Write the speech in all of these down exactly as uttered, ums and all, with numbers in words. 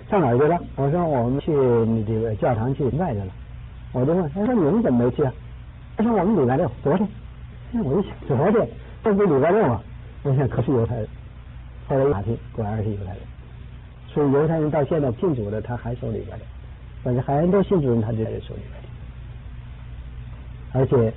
上哪儿去了？我说我们去这个教堂去礼拜去了。我就问他说你们怎么没去啊？他说我们礼拜六，昨天。我就想昨天这不礼拜六吗？我想可是犹太人。后来一打听，果然是犹太人。所以犹太人到现在信主的他还守礼拜六，但是很多信主人他就在守礼拜六。而且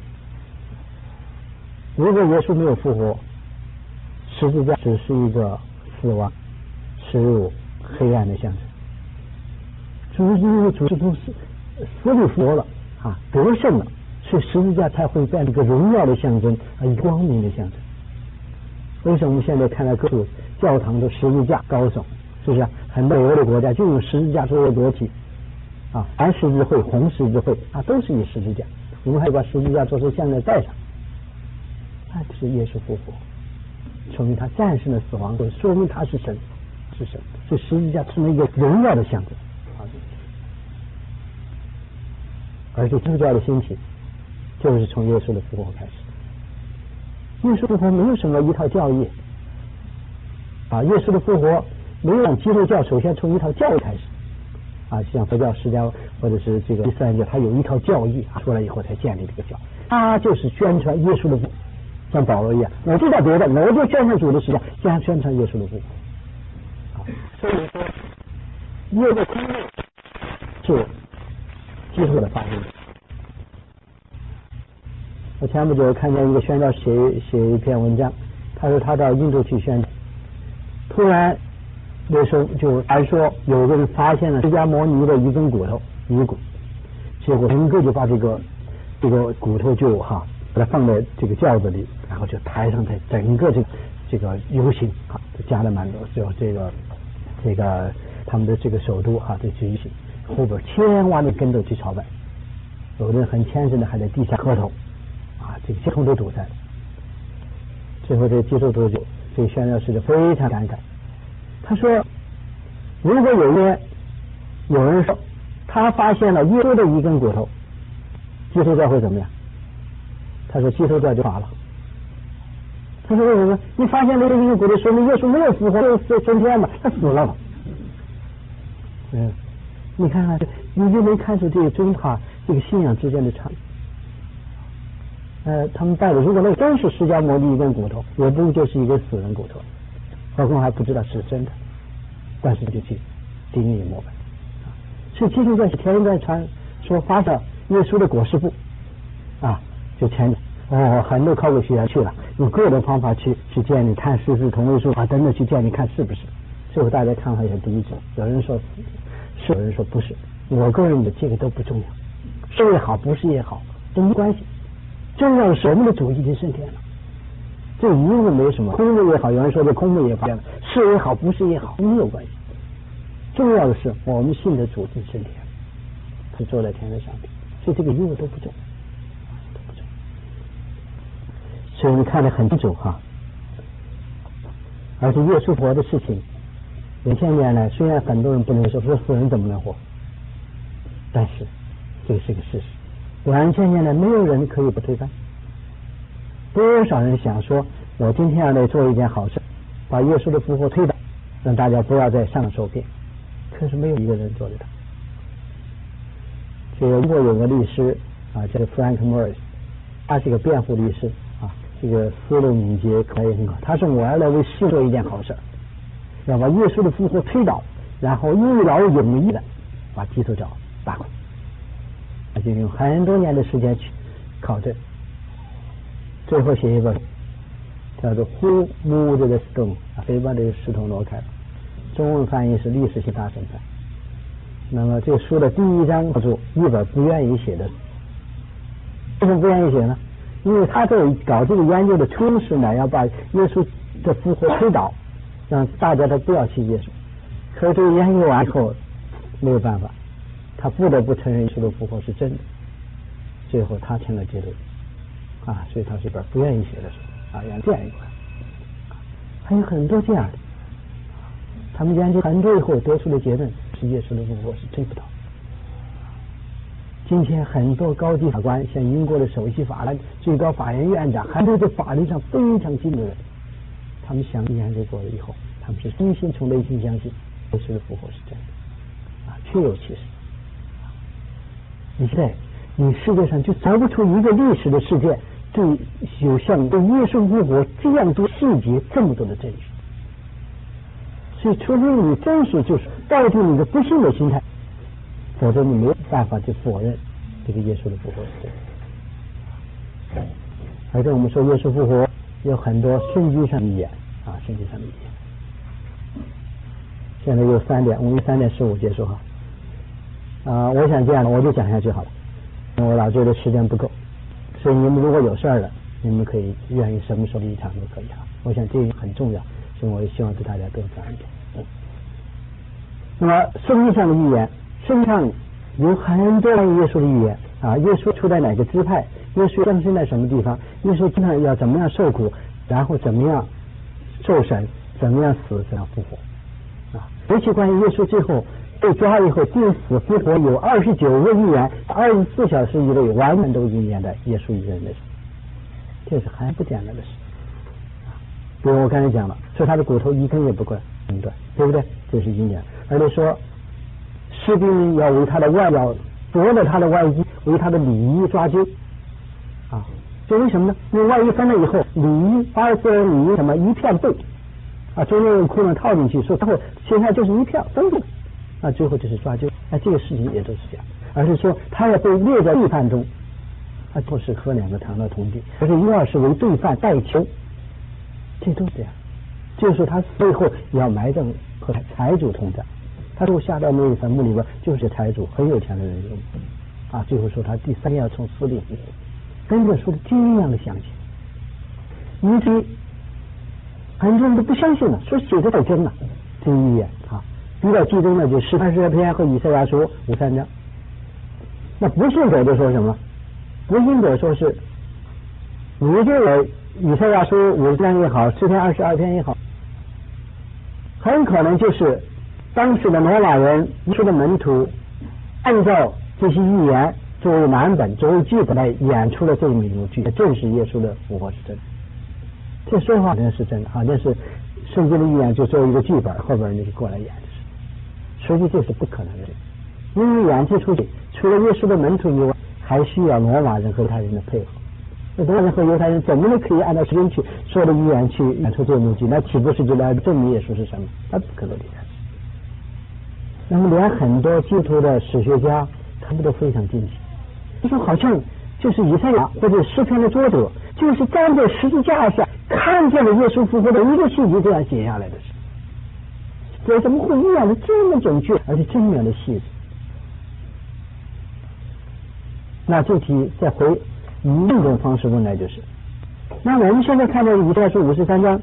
如果耶稣没有复活，十字架只是一个死亡、耻辱、黑暗的象征。主因为主是都死死里复活了啊，得胜了，所以十字架才会变成一个荣耀的象征，啊，光明的象征。为什么我们现在看到各处教堂的十字架高耸？是不是、啊？很多欧洲的国家就用十字架作为国旗啊，蓝十字会、红十字会啊，都是以十字架。我们还把十字架做成项链戴上，那是耶稣复活，说明他战胜了死亡，说明他是神，是神。所以十字架成为一个荣耀的象征。而且基督教的兴起就是从耶稣的复活开始。耶稣复活没有什么一套教义啊，耶稣的复活没有让基督教首先从一套教义开始啊，像佛教、释迦或者是这个伊斯兰教，它有一套教义啊，出来以后才建立这个教，它就是宣传耶稣的复活，像保罗一样，我知道别的，我就宣传主的实相，先宣传耶稣的复活啊。所以说，耶的经历是基督的发明。我前不久看见一个宣教写写一篇文章，他说他到印度去宣教，突然那时候就还说有个人发现了释迦牟尼的一根骨头遗骨，结果整个就把这个这个骨头就哈把它放在这个轿子里，然后就抬上在整个这个这个游行啊，加了蛮多，就这个这个他们的这个首都哈这去游行，后边千万的跟着去朝拜，有的人很虔诚的还在地下磕头啊，这个交通都堵塞了。最后这个接受多久，这个宣教士就非常感慨，他说如果有一天有人说他发现了耶稣的一根骨头，基督教会怎么样？他说基督教就垮了。他说为什么？你发现了这一根骨头，说明耶稣没有复活，就升天嘛，他死了嘛。嗯，你看看，你就能看出这个宗派这个信仰之间的差异。呃，他们带的如果那真是释迦牟尼一根骨头，也不就是一根死人骨头，何况还不知道是真的，但是就去钉以膜拜。所以基督教是天天在传说发现耶稣的裹尸布啊，就前哦很多考古学家去了，用各种方法去去建立，看是不是同位素啊等等去建立，看是不是。最后大家看法也不一致，有人说是，有人说不是。我个人认为这个都不重要，是也好，不是也好，都没关系。重要的是我们的主已经升天了，这一定没有什么空的也好，有人说这空的也好，是也好，不是也好，没有关系。重要的是我们信的主已经升天了，是坐在天的上面，所以这个一个都不重要，都不重要。所以你看得很清楚哈。而且耶稣活的事情，两千年来虽然很多人不能说，说死人怎么能活，但是这个是个事实。两千年来没有人可以不推翻。多少人想说我今天要来做一件好事，把耶稣的复活推倒，让大家不要再上受骗，可是没有一个人做得到。这个如果有个律师啊，叫 Frank Morris， 他是个辩护律师啊，这个思路敏捷，口才也很好。他说我要来为世做一件好事，要把耶稣的复活推倒，然后一劳永逸的把基督教打垮。他就用很多年的时间去考证，最后写一本叫做 Who Moved the Stone， 谁把这个石头挪开了，中文翻译是历史性大审判。那么这个书的第一章叫做一本不愿意写的。为什么不愿意写呢？因为他这搞这个研究的初始呢，要把耶稣的复活推倒，让大家都不要信耶稣。可是这个研究完以后没有办法，他不得不承认耶稣的复活是真的，最后他成了基督啊，所以他是一本不愿意写的书啊，像这样一本，还有很多这样的，他们研究很多以后得出的结论是耶稣的复活是真不到。今天很多高级法官，像英国的首席法官、最高法院院长，很多在法律上非常精的人，他们详细研究过了以后，他们是真心从内心相信耶稣的复活是真的。 啊，确有其事。你现在你世界上就找不出一个历史的事件，就有像对耶稣复活这样多细节这么多的证据。所以，除非你真是就是抱住你的不信的心态，否则你没有办法去否认这个耶稣的复活。而且我们说耶稣复活有很多圣经上的预言啊，圣经上的预言。现在有三点，我们三点十五结束哈。啊，我想这样的，我就讲下去好了。我老觉得时间不够，所以你们如果有事儿了，你们可以愿意什么时候离场都可以哈。我想这个很重要，所以我也希望对大家多讲一点。嗯。那么圣经上的预言，圣经上有很多关于耶稣的预言啊，耶稣出在哪个支派，耶稣降生在什么地方，耶稣经常要怎么样受苦，然后怎么样受审，怎么样死，怎样复活啊。尤其关于耶稣最后被抓以后定死复活，有二十九个预言，二十四小时以内完全都应验的耶稣一个人的事，这是很不简单的事啊。比如我刚才讲了，说他的骨头一根也不断断，对不对？这是应验。而且说士兵要为他的外表夺了他的外衣，为他的里衣抓阄啊。这为什么呢？因为外衣分了以后，里衣巴勒斯坦里衣什么一片布啊，中间用裤子套进去，说最后现在就是一片分布啊，最后就是抓阄。那、啊、这个事情也都是这样，而是说他要被列在罪犯中，他不是和两个堂的同地，而是一二是为罪犯代求，这都是这样。就是他最后要埋葬和财主同在，他如果下到那个坟墓里边，就是财主很有钱的人啊。最后说他第三天要从死里复活，真的说的这样的详细，以至于很多人都不相信了，说写的太真了，这预言啊。比较集中的就十三十二篇和以赛亚书五三章。那不信者就说什么？不信者说是你这个以赛亚书五十章也好，诗篇二十二篇也好，很可能就是当时的罗马人、耶稣的门徒按照这些预言作为蓝本、作为剧本来演出了这么一部剧，正是耶稣的复活是真的。这说法真是真的，好像是圣经的预言就作为一个剧本，后边人就过来演的是。实际这是不可能的，因为演这出戏除了耶稣的门徒以外，还需要罗马人和犹太人的配合。那罗马人和犹太人怎么能可以按照时间去说的预言去演出这幕剧？那岂不是就来证明耶稣是什么？那不可能的。那么连很多基督徒的史学家他们都非常惊奇，就说好像就是以赛亚或者诗篇的作者就是站在十字架上看见了耶稣复活的一个细节这样写下来的事。这怎么会预言的这么准确，而且这么样的细致？那这题再回以另一种方式问来就是，那我们现在看到以赛亚书五十三章，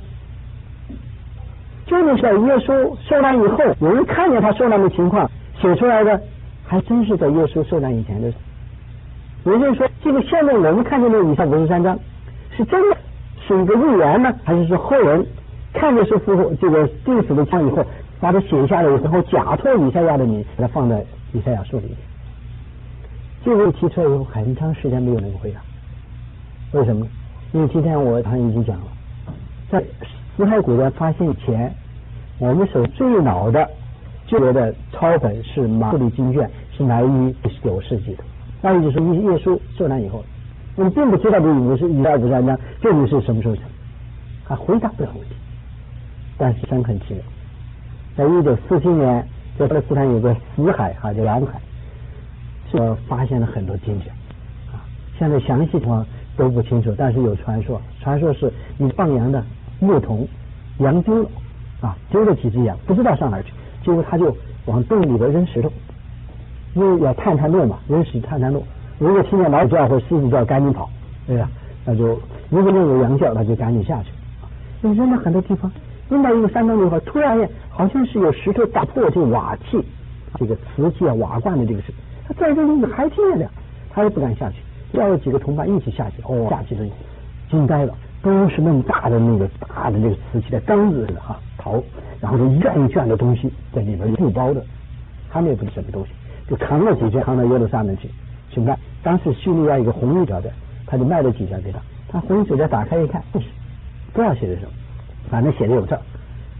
就是在耶稣受难以后，有人看见他受难的情况写出来的，还真是在耶稣受难以前的。也就是说，这个现在我们看见的以赛亚五十三章，是真的是一个预言呢，还是说后人看见是复活这个定死的情况以后，把它写下来以后，假托以赛亚的名，把它放在以赛亚书里面。这个提出来以后，很长时间没有人回答。为什么？因为今天我好像已经讲了，在死海古卷发现以前，我们手最老的旧约的抄本是马可经卷，是来于九世纪的。那也就是耶稣受难以后，我们并不知道这五十以赛亚五十三章究竟是什么时候成，他回答不了问题。但是深很奇妙，在一九四七年，在巴勒斯坦有个死海哈，叫蓝海，是发现了很多金子啊。现在详细情况都不清楚，但是有传说，传说是你放羊的牧童羊丢了啊，丢了几只羊，不知道上哪儿去，结果他就往洞里边扔石头，因为要探探路嘛，扔石探探路。如果听见老虎叫或狮子叫，赶紧跑，对吧？那就如果有羊叫，那就赶紧下去。因为扔了很多地方，扔到一个山洞里头，突然间好像是有石头打破这个瓦器，这个瓷器啊瓦罐的这个事，他在这里还听见了，他也不敢下去，叫了几个同伴一起下去，哦，下去的惊呆了，都是那么大的那个大的这个瓷器的缸子似的哈陶，然后就一卷一卷的东西在里边布包的，他们也不是什么东西，就扛了几卷扛到耶路撒冷去去卖。当时叙利亚一个红衣酒店，他就卖了几卷给他，他红衣酒店打开一看，不是不知道写的什么，反正写的有字，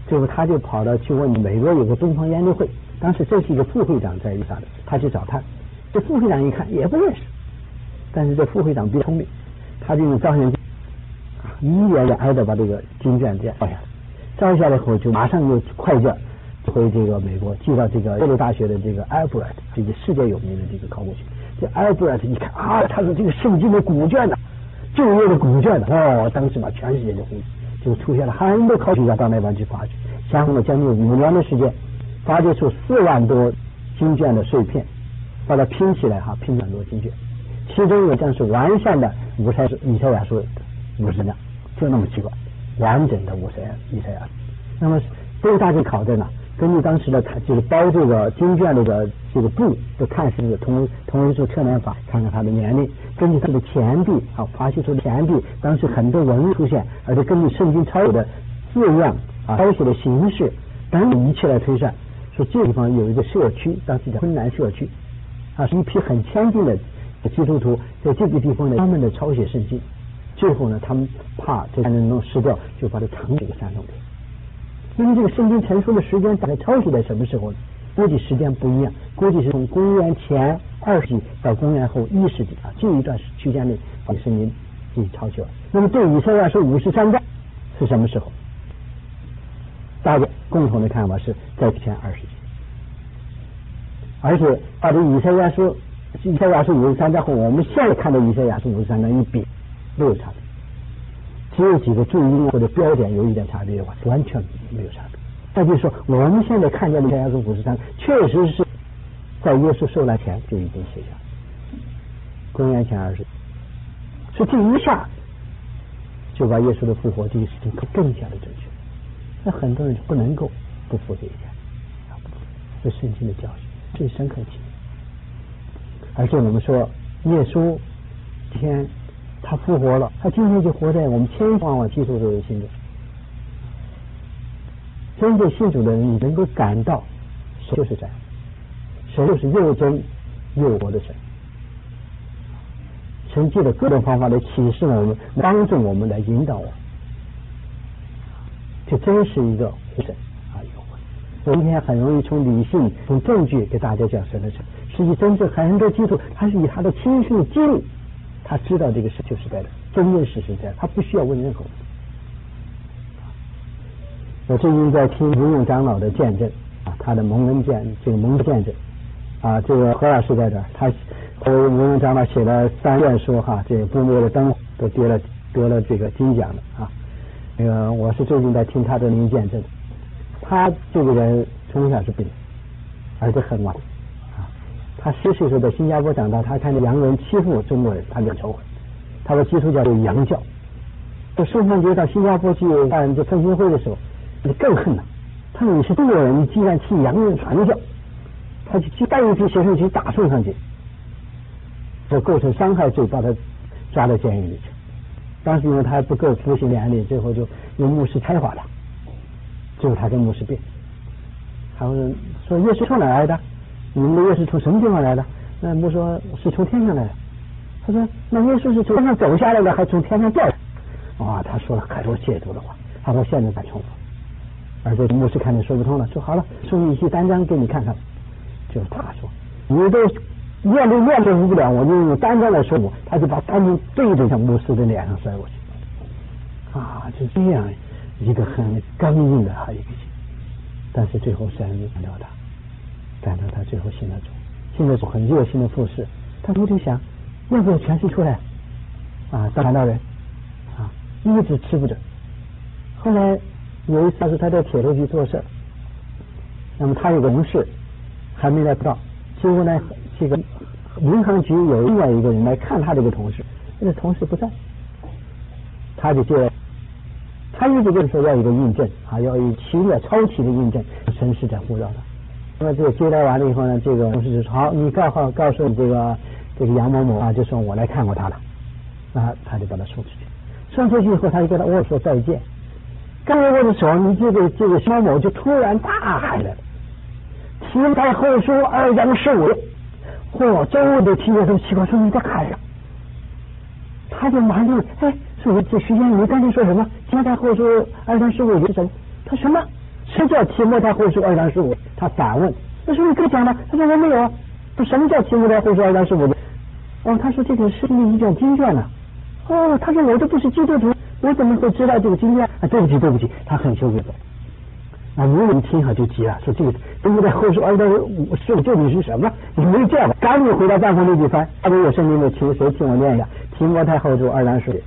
最后他就跑到去问美国有个东方研究会，当时这是一个副会长在伊萨的，他去找他，这副会长一看也不认识，但是这副会长比较聪明，他就用照相机一眼眼挨着把这个经卷这样照下来，照下来后就马上就快件回这个美国，寄到这个耶鲁大学的这个 Albright， 这个世界有名的这个考古学。这 Albright 一看啊，他说这个圣经的古卷呢，旧约的古卷呢，哦，当时把全世界就轰，就出现了很多考古学家到那边去发掘，相互了将近五年的时间，发掘出四万多经卷的碎片，把它拼起来哈，拼很多经卷，其中有将是完善的五赛以赛亚书五十章，就那么奇怪，完整的五赛以赛亚书。那么这个大致考证呢，根据当时的就是包这个经卷这个这个布的看是同同人数测量法，看看它的年龄，根据它的钱币啊，发现出的钱币当时很多文物出现，而且根据圣经抄写的字样啊，抄写的形式等等一切来推算，说这个地方有一个社区，当时叫昆南社区啊，是一批很先进的基督徒在这个地方呢，他们的抄写圣经，最后呢，他们怕这山人弄失掉，就把它藏这个山洞里。因为这个圣经成书的时间大概抄写在什么时候呢？估计时间不一样，估计是从公元前二世纪到公元后一世纪啊，这一段区间内把圣经进行抄写了。那么对以赛亚书五十三章是什么时候？大家共同的看法是在前二世纪，而且把这以赛亚书以赛亚书五十三章和我们现在看的以赛亚书五十三章一比，没有差别。只有几个注音或者标点有一点差别的话，完全没有差别。那就是说，我们现在看见的以赛亚书五十三，确实是在耶稣受难前就已经写下，公元前二十，所以这一下就把耶稣的复活这个事情更加的正确。那很多人就不能够不服这一点，这圣经的教训最深刻体。而且我们说，耶稣天。他复活了，他今天就活在我们千万万基督徒的心中。真正信主的人，你能够感到神就是这样，神就是又真又活的神。神借着各种方法来启示我们，帮助我们，来引导我们，这真是一个活神啊！有我们今天很容易从理性、从证据给大家讲神的神，实际真正很多基督徒他是以他的亲身的经历。他知道这个事就是在的，真正事实在，他不需要问任何问题。我最近在听吴用长老的见证啊，他的蒙恩见这个蒙恩见证啊，这个何老师在这儿，他和吴用长老写了三卷书哈，这个不灭的灯都得了得了这个金奖的啊。那个我是最近在听他的蒙恩见证，他这个人从小是病，而且很晚。他十岁时候在新加坡长大，他看见洋人欺负中国人，他就仇恨。他说基督教有洋教。这圣诞节到新加坡去办这奉新会的时候，就更恨了。他说你是中国人，你竟然替洋人传教，他就去带一批学生去打送上去，这构成伤害罪，把他抓到监狱里去。当时因为他还不够服刑严厉，最后就用牧师拆垮他，最后他跟牧师辩，还有人说耶稣从哪来的？你们的耶稣从什么地方来的？那不说是从天上来的。他说那耶稣是从天上走下来的，还从天上掉下来？哇，他说了很多亵渎的话，他说现在再重复。而且牧师看着说不通了，说好了，送你一些单张给你看看。就是他说你都念都念都不了，我就用单张来说我，他就把单张对着向牧师的脸上摔过去。啊，就这样一个很刚硬的还有一个心，但是最后神感到他。感到他最后信了主，信了主很热心的服侍，他我就想要不要全身出来啊当传道人啊，一直吃不准。后来有一次是他在铁路局做事，那么他有个同事还没来到，结果呢这个民航局有另外一个人来看他这个同事，那个同事不在，他就接来，他一直跟说要一个印证啊，要一奇的超奇的印证，神是在呼召他。那么这个接待完了以后呢，这个同事就说好，你告诉告诉你这个这个杨某某啊，就说我来看过他了，啊，他就把他送出去，送出去以后他就跟他握手再见，刚握的手，你这个这个肖某就突然大喊了，提在后书二章十五，嚯，周围都听见这么奇怪，说你在喊什么？他就马上哎，说这徐先生你刚才说什么？提在后书二章十五是什么？他什么？ 谁叫提摩太后书二章十五？他反问，那说你可以讲吗？他说我没有啊。说什么叫提摩太后书二章十五？哦，他说这个是一卷经卷呢、啊。哦，他说我这不是基督徒，我怎么会知道这个经卷啊？对不起对不起，他很羞愧的。啊，如果你听好就急了，说这个提摩太后书二章十五究竟是什么？你没这样的，赶紧回到办公那几番。他说有圣经的，请谁请我念一下提摩太后书二章十五。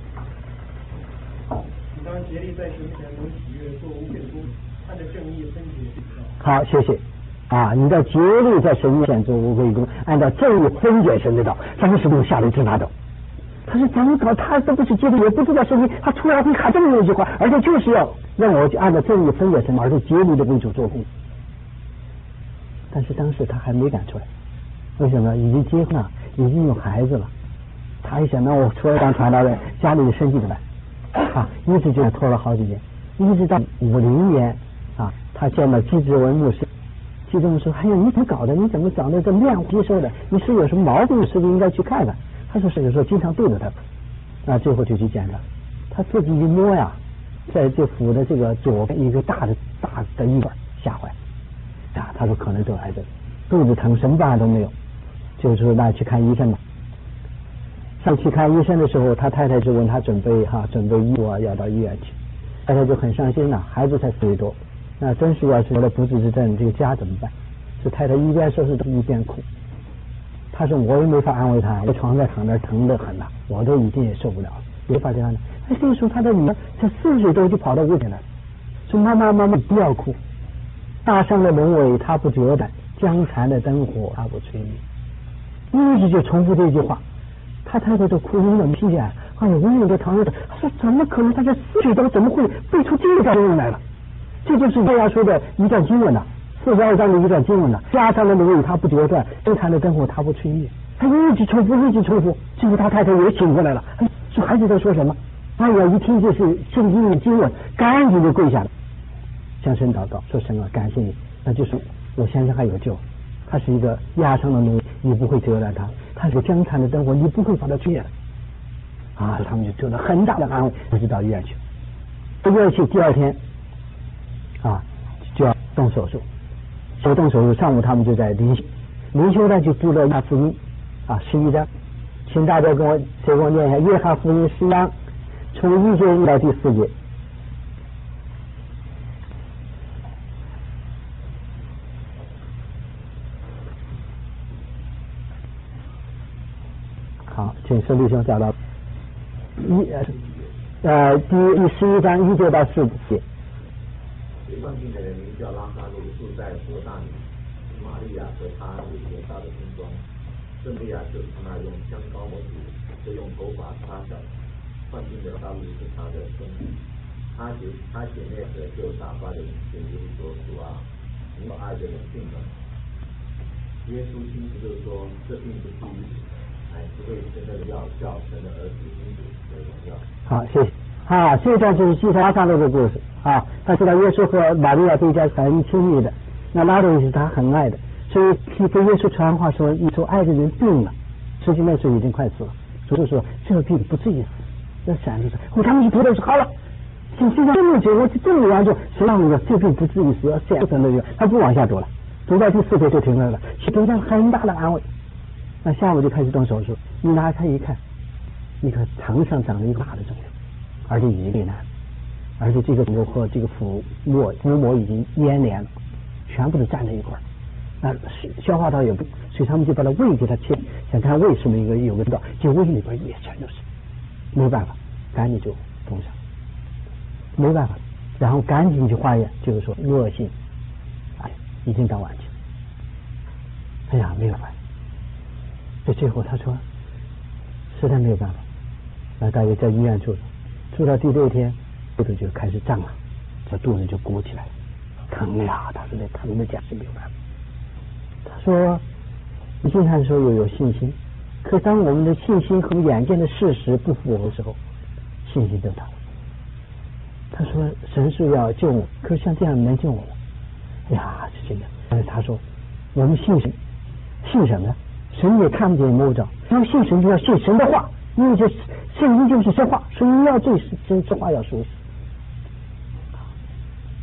你当竭力在神前能喜悦，做无变功，按着正义分解之道。 好，谢谢。啊，你的竭力在神面前做无为功，按照正义分解神之道，当时就吓了一直发抖。他说怎么搞？他都不是基督徒，也不知道圣经，他突然会喊这么一句话，而且就是要让我按照正义分解神，而且竭力的为主做工。但是当时他还没敢出来，为什么？已经结婚了，已经有孩子了。他一想，那我除了当传道人，家里的生计怎么办？啊，一直就拖了好几年，一直到五零年啊，他见到季志文牧师。季志文说：“哎呀，你怎么搞的？你怎么长得这面不接受的？你是有什么毛病？是不是应该去看看？”他说：“是有时候经常对着他。”啊，最后就去检查，他自己一摸呀，在这腹的这个左边一个大的大的一管，吓坏啊！他说可能得癌症，肚子疼，什么办法都没有，就说那去看医生吧。上去看医生的时候，他太太就问他准备哈、啊、准备衣物啊，要到医院去。太太就很伤心了，孩子才四岁多。那真是要是有了不治之症，这个家怎么办？这太太一边说是一边哭。他说我也没法安慰他，我床上躺那疼得很了，我都已经也受不了了，没法这样的。哎，这个时候他的女儿才四岁多就跑到屋里来，说妈妈妈妈不要哭，大山的芦苇它不折断，江残的灯火它不吹灭。一直就重复这句话，他太太都哭晕了，你听见？哎呦，永远都躺着的。他说怎么可能？他这四岁多怎么会背出这个段经来了？这就是耶稣说的一段经文了，四十二章的一段经文了。加上的芦苇它不折断，江残的灯火它不吹灭。他一直重复，一直重复。最后他太太也醒过来了，说孩子在说什么？哎呀，一听这是圣经的经文，赶紧就跪下了，向神祷告，说神啊，感谢你，那就是我先生还有救。他是一个压伤的芦苇，你不会折断他；他是个江残的灯火，你不会把他吹灭了。啊，他们就得了很大的安慰，就到医院去。到医院去第二天。啊，就要动手术，手动手术。上午他们就在灵修，灵修呢就读了约翰福音啊十一章，请大家跟我谁给我念一下约翰福音十一章，从一节到第四节。好，请孙弟兄找到一呃第第十一章一节到四节。 有患病的人名叫拉撒路，住在伯大尼。玛利亚和他有结扎的村庄，圣利亚就是他那用香膏抹主，就用头发擦小。患病的拉撒路是他的兄弟，他姐他姐妹的就打发人对耶稣说：“主啊，你有爱的人病了。”耶稣亲自就说：“这病不至于死，乃是为神的要叫神的儿子因主得荣耀。”好，谢谢。啊，这段就是记载拉撒路的故事啊。他知道耶稣和玛利亚这一家很亲密的，那拉撒路是他很爱的，所以去跟耶稣传话说：“你所爱的人病了。”实际那时候已经快死了，主就说：“这个病不至于死。”那闪着说：“我他们一读的说好了，现现在这么久，我这么严重，谁让我这病不至于死？要这样的人，他不往下读了，读到第四节就停了了，是得到很大的安慰。那下午就开始动手术，一拿开一看，那个肠上长了一个大的肿瘤。而且已经变难，而且这个肿瘤和这个腹膜腹膜已经粘连了，全部都粘在一块儿。那消化道也不，所以他们就把它胃给它切，想看胃是不是一个有个道，就胃里边也全都是，没办法，赶紧就封上，没办法，然后赶紧去化验，就是说恶性，哎，已经到晚期，哎呀，没有办法。所以最后他说，实在没有办法，那大约在医院住着。住到第六天，肚子就开始胀了，这肚子就鼓起来了，疼呀！他说那疼的简直没有办法。他说，你经常说有有信心，可当我们的信心和眼见的事实不符合的时候，信心就倒了。他说神是要救我，可是像这样能救我吗？哎呀，是这样。但是他说，我们信神，信什么呢？神也看不见摸不着，要信神就要信神的话。因为这圣经就是神话，所以你要对神这话要熟悉。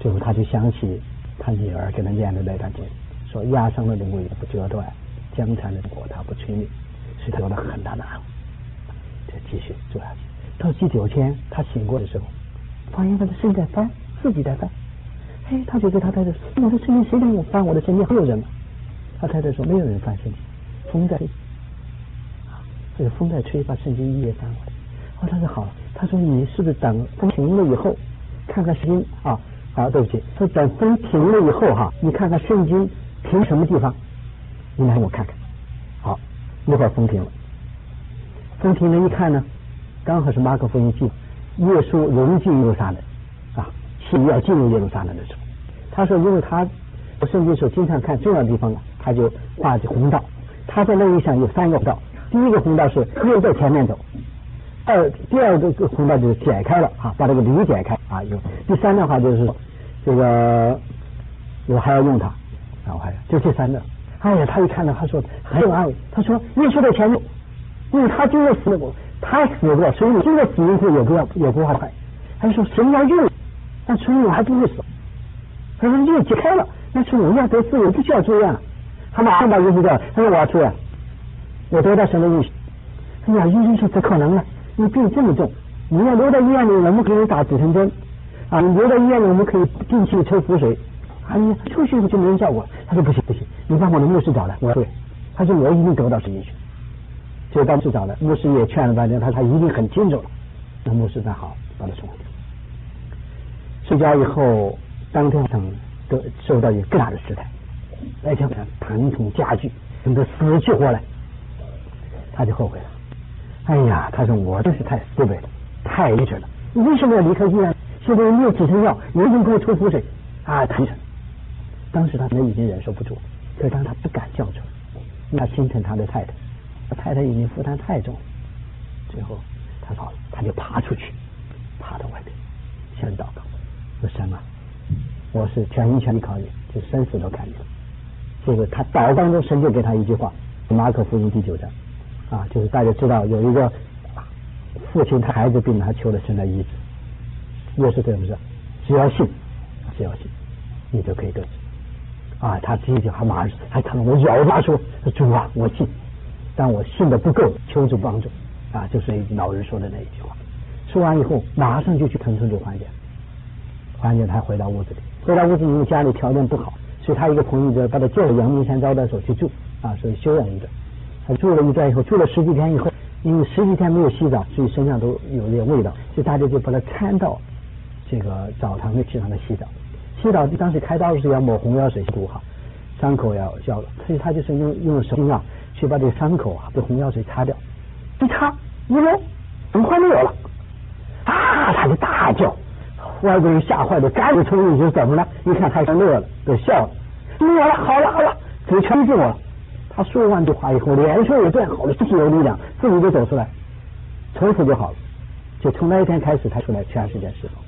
最后他就想起他女儿给他念的那段经，说压伤了的胃不折断，江残的果他不吹灭，所以他有了很大的安慰，就继续做下去。到第九天他醒过的时候，发现他的身在翻，自己在翻。哎，他就对他太太说：“我的身体谁让我翻？我的身体还有人吗？”他太太说：“没有人翻身体，风在吹，啊，这个风在吹，把圣经一页翻过来。”哦，他说好了，他说你是不是等风停了以后，看看圣经啊？好，对不起，说等风停了以后哈，你看看圣经停什么地方？你来我看看。好，一会儿风停了，风停了，一看呢，刚好是马可福音记，耶稣融进耶路撒冷啊。是要进入耶路撒冷的时候，他说，因为他圣经时候经常看重要的地方，他就画着红道。他在那一上有三个红道，第一个红道是又在前面走，二第二个红道就是解开了啊，把这个驴解开啊。有第三的话就是这个我还要用它啊，我还要就这三个。哎呀，他一看到他说很有安慰，他说耶稣在前面，因为他经过死过，他死过，所以你经过死因后有不要有不怕快。他说神要用。但从我还不会死，他说又解开了，那从我要得自由，不需要住院了。他马上把医生叫，他说我要出院，我得到神的应许。哎呀，医生说不可能了，你病这么重，你要留在医院里，我们可以打止疼针啊，你留在医院里，我们可以定期抽腹水。哎呀，出去就没人照顾了。他说不行不行，你把我的牧师找来，我要出院。他说我已经得到神应许，就把牧师找来，牧师也劝了半天，他他一定很清楚了。那牧师才好把他送回去。睡觉以后，当天上都受到一个更大的试探，而且疼痛加剧，等得死去活来，他就后悔了。哎呀，他说我真是太 stupid 了，太愚蠢了，你为什么要离开医院？现在没有止疼药，你为什么给我抽腹水啊？太愚蠢！当时他已经忍受不住了，可是当他不敢叫出来，他心疼他的太太，他太太已经负担太重了。最后他好了，他就爬出去，爬到外边，向祷告。说神啊，我是全心全意靠你，就生死都看你了。这个他祷告中，神就给他一句话，马可福音第九章啊，就是大家知道有一个父亲他孩子病了，他求了神来医治。耶稣对我们说，只要信，只要信，你就可以得治啊。他这一句话马上还看到我咬牙说，主啊，我信，但我信的不够，求主帮助啊，就是老人说的那一句话。说完以后，马上就去腾出这缓解。缓解他回到屋子里，回到屋子里，因为家里条件不好，所以他一个朋友就把他叫到阳明山招待所去住啊，所以休养一段。他住了一段以后，住了十几天以后，因为十几天没有洗澡，所以身上都有点味道，所以大家就把他搀到这个澡堂里去让他洗澡。洗澡当时开刀是要抹红药水涂好，伤口要消了，所以他就是用用手巾啊去把这个伤口啊被红药水擦掉，一擦一摸，很快没有了啊，他就大叫。外国人吓坏了，赶紧冲进去，怎么了？一看他就乐了，都笑了，没有了，好了好了，嘴全进我了。他说完这话以后，脸色也变好了，自己有力量，自己就走出来，从此就好了。就从那一天开始，他出来全世界释放。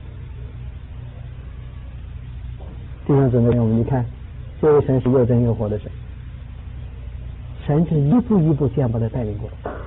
弟兄姊妹们，你看，这位神是又真又活的神，神是一步一步这样把他带领过来。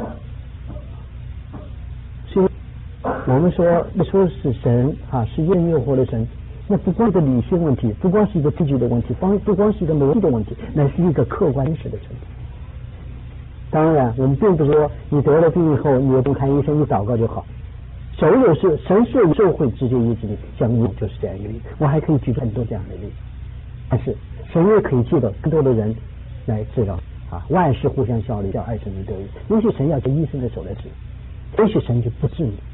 所以我们说说是神啊，是又真又活的神，那不光是理性问题，不光是一个知觉的问题，不不光是一个逻辑的问题，那是一个客观真实的存在。当然，我们并不是说你得了病以后，你也不看医生，你祷告就好。手有事，神是有时候会直接医治你，像我就是这样一个例子。我还可以举很多这样的例子，但是神也可以借到更多的人来治疗啊，万事互相效力，叫爱神的得益。也许神要借医生的手来治，也许神就不治你。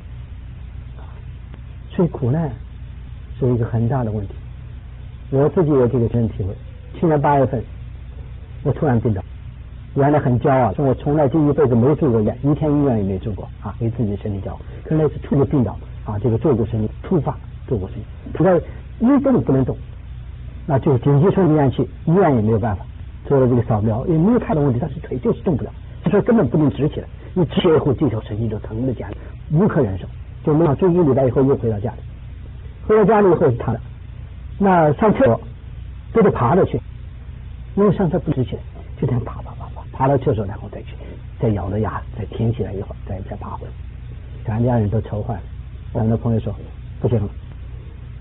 所以苦难是一个很大的问题。我自己有这个真体会。去年八月份，我突然病倒。原来很骄傲，说我从来这一辈子没住过院，一天医院也没住过啊，为自己身体骄傲。可是那次突然病倒啊，这个坐骨神经突发，坐骨神经，他说一动不能动，那就紧急送医院去，医院也没有办法，做了这个扫描，也没有太大问题，但是腿就是动不了，他说根本不能直起来，你直起来以后这条神经就疼的家里无可忍受，就没想住一个礼拜以后又回到家里，回到家里以后是他的，那上厕所都得爬着去，因为上厕不直起来，就这样爬爬爬爬爬到厕所，然后再去，再咬着牙再挺起来一会儿，再再爬回来，全家人都愁坏了。我们的朋友说不行了，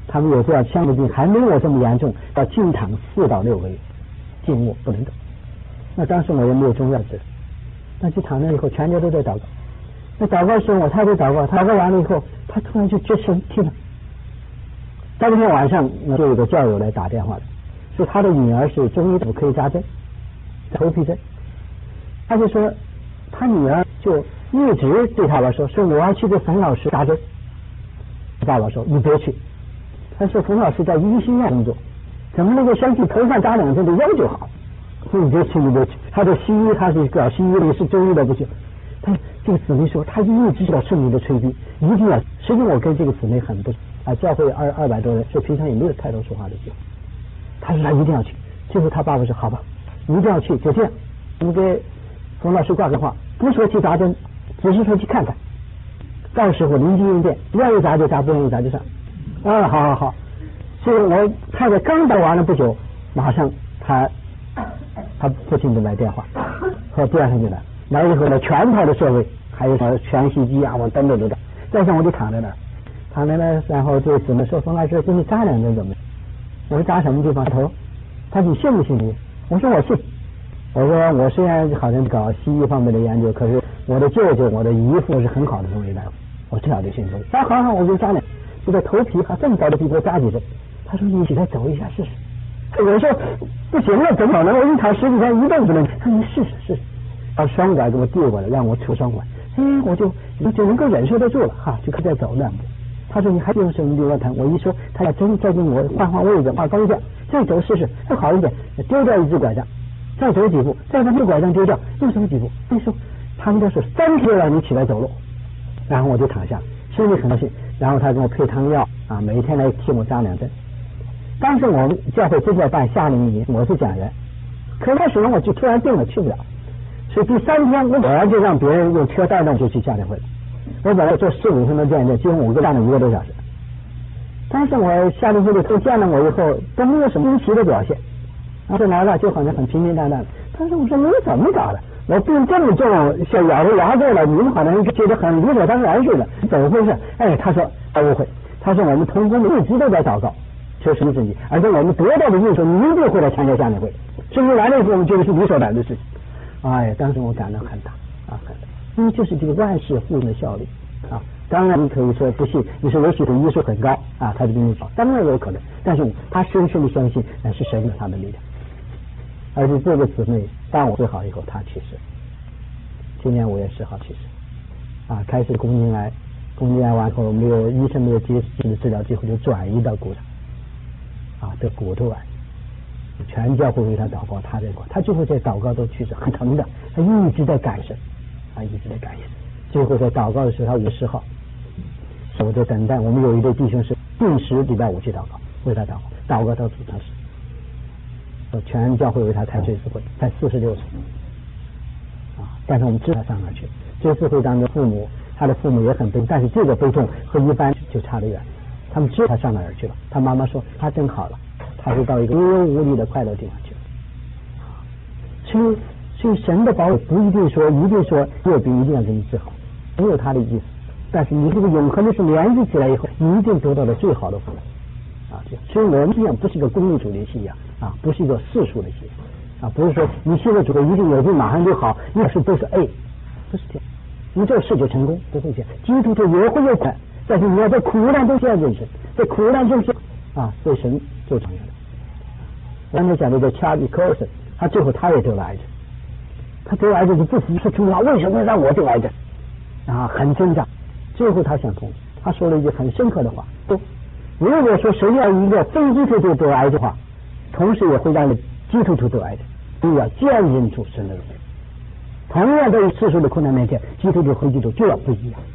他们有时候香的病还没有这么严重，要静躺四到六个月，静卧不能动。那当时我也没有中药治，那就躺那以后，全家都在祷告。那祷告的时候，我太太祷告，祷告完了以后，他突然就觉身体了。当天晚上，就有个教友来打电话的，说他的女儿是中医组可以扎针，头皮针。他就说，他女儿就一直对他来说，说我要去给冯老师扎针。爸爸说你别去，他说冯老师在医学院工作，怎么能够相信头上扎两针的腰就好？你别去，你别去。他的西医，他是搞西医的，是中医的不行。但这个姊妹说，他一直到圣灵的催逼，一定要。实际上我跟这个姊妹很不啊，教会二二百多人，所以平常也没有太多说话的机会。他说他一定要去，最后他爸爸说好吧，你一定要去，就这样，你给冯老师挂个话，不说去扎针，只是说去看看。到时候临机应变，愿意扎就扎，不愿意扎就上。啊，好好好。所以我太太刚打完了不久，马上他他父亲就来电话，和第二天就来，来以后呢，全套的设备，还有什么全息机啊，我等等等等。再上我就躺在那儿，躺在那儿，然后这个姊妹说：“冯老师，给你扎两针怎么样？”我说：“扎什么地方？头？”他说：“你信不信你？”我说：“我信。”我说：“我虽然好像搞西医方面的研究，可是我的舅舅、我的姨父是很好的中医大夫，我最好就信中医。那好好，我就扎两，就在头皮还这么高的地方扎几针。”他说：“你起来走一下试试。”我说：“不行了，怎么可能？我一躺十几天一动不能。”他说：“你试试试试。”把双拐给我递过来，让我扯双拐。哎，我就我就能够忍受得住了哈，就可以再走两步。他说：“你还有什么地方疼？”我一说，他要真再给我换换位置、换方向，再走试试，再好一点。丢掉一只拐杖，再走几步，再把这拐杖丢掉，又走几步。那时候他们都是三天让你起来走路，然后我就躺下，心里很高兴。然后他给我配汤药啊，每一天来替我扎两针。当时我们教会正在办夏令营，我是讲员，可那时候我就突然病了，去不了。所以第三天我本来就让别人用车带动就去夏令会了。我本来做十五分钟见证，结果五个站了一个多小时。但是我夏令会里头见了我以后都没有什么惊奇的表现，然后来了就好像很平平淡淡的。但是我说你怎么搞的？我病这么重，像咬着牙过了，你们好像觉得很理所当然似的，怎么回事？哎，他说他误会，他说我们同工一直都在祷告，求神自己，而且我们得到的应许，你一定会来参加夏令会。甚至来了以后，我们觉得是理所当然的事情。哎，当时我感到很大啊，很大，因为就是这个万事互用的效力啊。当然你可以说不信，你说我许的医术很高啊，他就比你好，当然有可能，但是他深深的相信那是神给他的力量。而且这个姊妹当我治好以后，她去世，今年五月十号去世啊，开始宫颈癌，宫颈癌完后没有医生没有及时的治疗，最后就转移到骨上啊，得骨头癌。全教会为他祷告，他在过，他最后在祷告都去世，很疼的，他一直在感神，啊，一直在感神。最后在祷告的时候，他五十号，我在等待。我们有一对弟兄是定时礼拜五去祷告，为他祷告，祷告到主他死。全教会为他开追思会，才四十六岁，啊！但是我们知道他上哪去。追思会当中，父母他的父母也很悲，但是这个悲痛和一般就差得远。他们知道他上哪儿去了。他妈妈说他真好了。他是到一个无忧无虑的快乐地方去了，所以所以神的保护不一定说一定说这个病一定要给你治好，没有他的意思。但是你这个永恒的是联系起来以后，你一定得到了最好的福祉啊！所以我们信仰不是一个功利主义信仰啊，不是一个世俗的信仰啊，不是说你信了主一定有病马上就好，那是都是 A， 不是这样。你这事就成功，不会这样。基督徒也会有苦，但是你要在苦难中见证神，在苦难中是啊，对神最重要的。刚才讲的叫查理·科尔森，他最后他也得了癌症，他得了癌症就不服，说主啊，为什么让我得癌症啊？很挣扎，最后他想通，他说了一句很深刻的话：说如果说神要一个非基督徒得癌症的话，同时也会让基督徒得癌症，你要见证出神的荣耀。同样在世俗的困难面前，基督徒和基督徒就要不一样。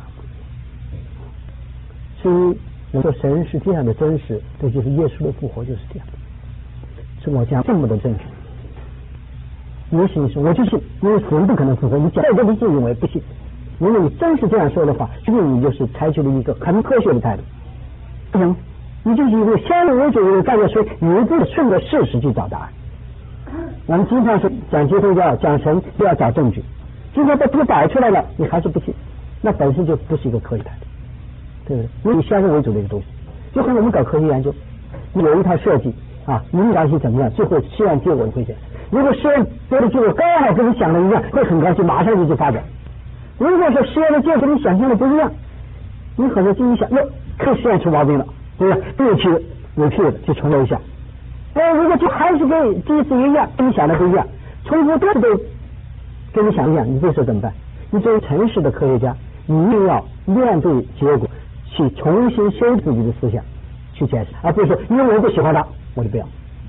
所以我说神是这样的真实，这就是耶稣的复活就是这样的。是我讲这么多证据，你信说我就信，因为死人不可能复活，你讲再多的信我也不信。如果你真是这样说的话，因为你就是采取了一个很科学的态度，不行，你就是一个先入为主的概念，说你一定顺着事实去找答案。我们经常是讲基督教讲神都要找证据，今天把这个摆出来了，你还是不信，那本身就不是一个科学态度，对不对？因为你先入为主的一个东西， 就和我们搞科学研究，有一套设计啊，应该是怎么样，最后实验结果会这样。如果实验做的结果刚好跟你想的一样，会很高兴，马上就去发展。如果说实验的结果跟你想象的不一样，你很多心里想，哟，这实验出毛病了，对吧？又去 repeat 去重来一下。哎，如果就还是跟第一次一样，跟你想的不一样，重复多次都跟你想一样，你这时候怎么办？你作为诚实的科学家，你一定要面对结果，去重新修自己的思想，去解释，而不是说因为我不喜欢它，我就不要。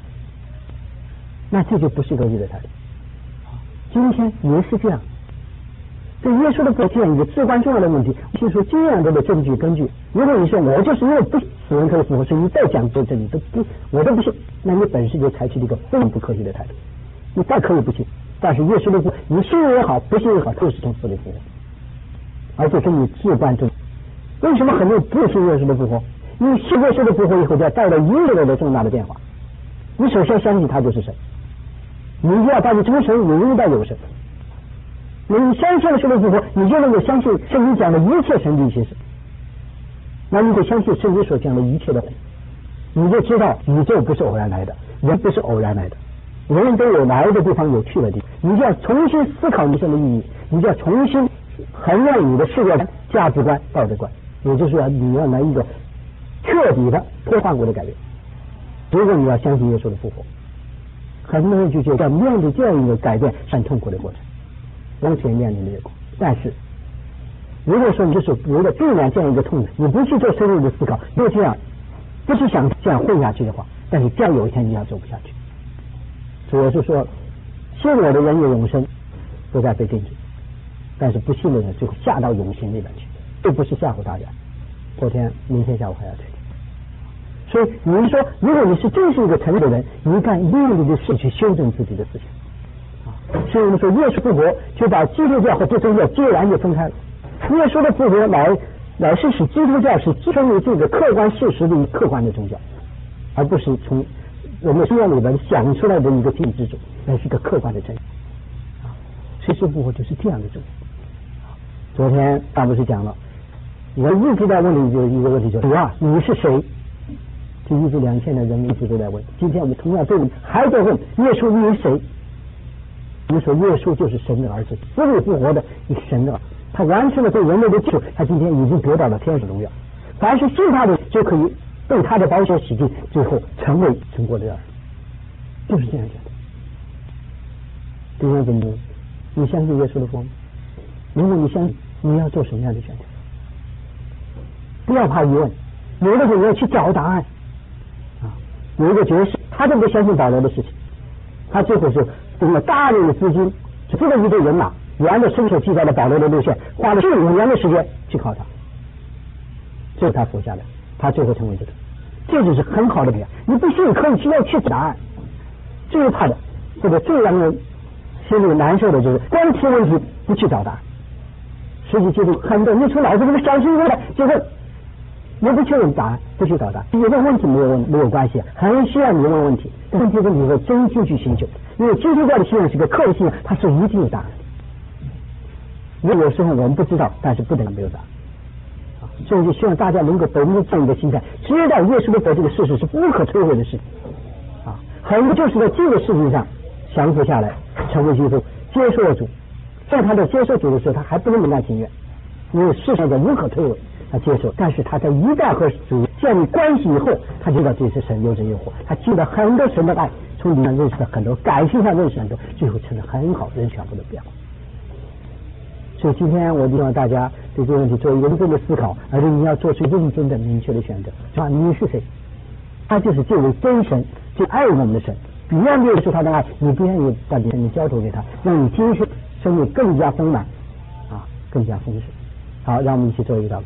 那这就不是科学的态度。今天也是这样。对耶稣的不这样一个至关重要的问题，就是说这样的证据根据。如果你说我就是因为不死人可以复活，所以你再讲这证据都不，我都不信，那你本身就采取了一个非常不科学的态度。你再可以不信，但是耶稣的复活，你信也好，不信也好，都是从死里复活，而且跟你至关重要。为什么很多人不信耶稣的复活？因为信耶稣的复活以后，就要带来一系列的重大的变化。你首先相信他就是神，你就要把你从神引入到有神。你相信了神的复活，你就能够相信圣经讲的一切神迹奇事，那你就相信圣经所讲的一切的神，你就知道宇宙不是偶然来的，人不是偶然来的，人都有来的地方，有去的地方。你就要重新思考人生的意义，你就要重新衡量你的世界观、价值观、道德观，也就是说你要来一个彻底的脱换过的改变。如果你要相信耶稣的复活，很多人就觉得面对这样一个改变是很痛苦的过程，完全面临的结果。但是如果说你就是为了避免这样一个痛苦，你不去做深入的思考，就这样不是想这样混下去的话，但是这样有一天你要走不下去。所以我就说，信我的人有永生，不再被定罪，但是不信的人最后下到永刑里面去，这不是吓唬大家。昨天明天下午还要推荐。所以你说，如果你是真是一个诚实的人，你应该面对的是去修正自己的思想。所以我们说耶稣复活就把基督教和这宗教截然就分开了。耶稣的复活乃乃是使基督教是基于这个客观事实的一个客观的宗教，而不是从我们信仰里边想出来的一个经之主，那是一个客观的真理。所以说复活就是这样的宗教。昨天大不是讲了，我一直在问的一个一个问题，就是主啊，你是谁？这一直两千的人一直都在问，今天我们同样对问，还在问耶稣你是谁？我们说耶稣就是神的儿子，死里复活的一个神的儿子，他完成了对人类的救赎，他今天已经得到了天使荣耀。凡是信他的就可以被他的宝血洗净，最后成为神国的儿子，就是这样讲的。弟兄姊妹，你相信耶稣的复活吗？如果你相信，你要做什么样的选择？不要怕疑问，有的时候你要去找答案啊。有一个爵士，他就不相信保罗的事情，他最后是用了大量的资金，租了一队人马，沿着伸手记载的保罗的路线，花了十五年的时间去考察，最后他活下来，他最后成为这个，这就是很好的培养。你不信可以需要去找答案，最怕的或者最让人心里难受的就是光提问题不去找答案。实际就是很多你从脑子里面想出一个来就问，你不去问答案，不去找答案，你问问题没有问没有关系，很需要你问问题，但这个你会真心去寻求，因为基督教的信仰是个客观信仰，它是一定有答案的。因为有时候我们不知道，但是不等于没有答案。所以就希望大家能够本着这样一个心态，知道耶稣的活这个事实是不可摧毁的事情啊，很多就是在这个事情上降服下来，成为基督，接受了主。在他在接受主的时候，他还不能心甘情愿，因为世上的无可摧毁，他接受。但是他在一旦和主建立关系以后，他知道这是神有真有活，他记得很多神的爱，从里面认识了很多，感性上认识很多，最后成了很好人全部的变化。所以今天我希望大家对这个问题做一个认真的思考，而且你要做出认真的明确的选择，是吧？你是谁？他就是这位真神，最爱我们的神。你愿意说他的爱，你不愿意把你生命交托给他，让你今生生命更加丰满啊，更加丰盛。好，让我们一起做一个祷告。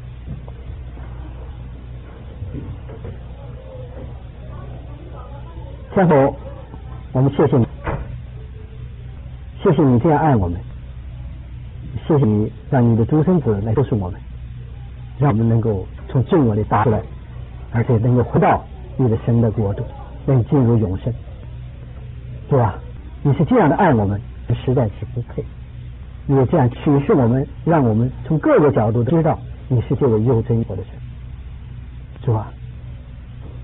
天父，我们谢谢你，谢谢你这样爱我们，谢谢你让你的独生子来救赎我们，让我们能够从罪恶里打出来，而且能够回到你的神的国度，能进入永生。是吧？你是这样的爱我们，实在是不配。你也这样启示我们，让我们从各个角度知道你是这位又真活的神。是吧？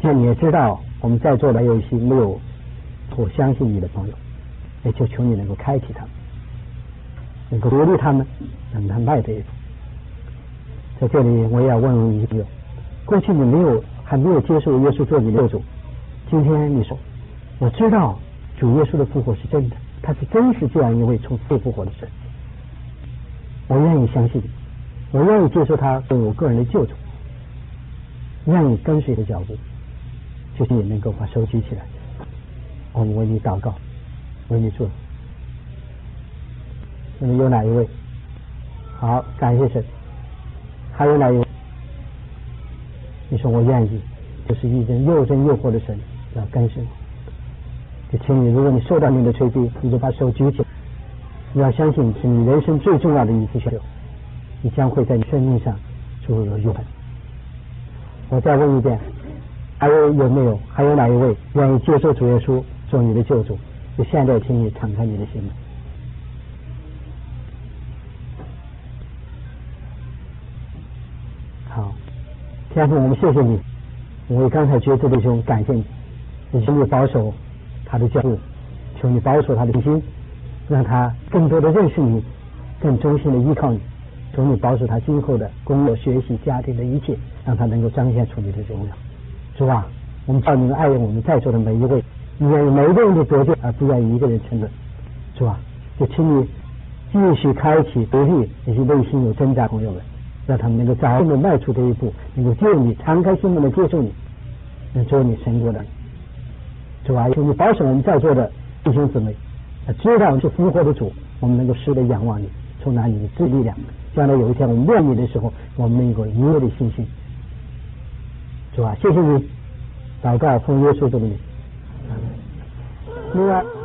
像你也知道，我们在座的有一些没有我相信你的朋友，也就求你能够开启他们，能够鼓励他们，让他迈这一步。在这里，我也要问问一个，过去你没有还没有接受耶稣做你的救主，今天你说，我知道主耶稣的复活是真的，他是真是这样一位从死复活的神，我愿意相信，我愿意接受他作为我个人的救主，愿意跟随的脚步，就是你能够把手举起来，我们为你祷告，为你祝福。那么有哪一位？好，感谢神。还有哪一位？你说我愿意，就是一真又真又活的神要跟随我。就请你，如果你受到你的催逼，你就把手举起来，你要相信是你人生最重要的一次选择，你将会在你生命上注入永恒。我再问一遍，还有有没有？还有哪一位愿意接受主耶稣做你的救主？就现在，请你敞开你的心门。好，天父，我们谢谢你，我为刚才决志的兄感谢你，也求你保守他的脚步，求你保守他的心，让他更多的认识你，更忠心的依靠你，求你保守他今后的工作、学习、家庭的一切，让他能够彰显出你的荣耀。主啊，我们叫你们爱我们在座的每一位，你愿意每一个人都得救，而不愿意一个人沉沦。主啊，就请你继续开启独立那些内心有挣扎朋友们，让他们能够早日的迈出这一步，能够救你，敞开心门的接受你，能做你神国的。主啊，求你保守我们在座的弟兄姊妹，知道是复活的主，我们能够时的仰望你，从哪里的自力量，将来有一天我们面你的时候，我们能够一路的信心。主啊，谢谢你，祷告奉耶稣的名。另外。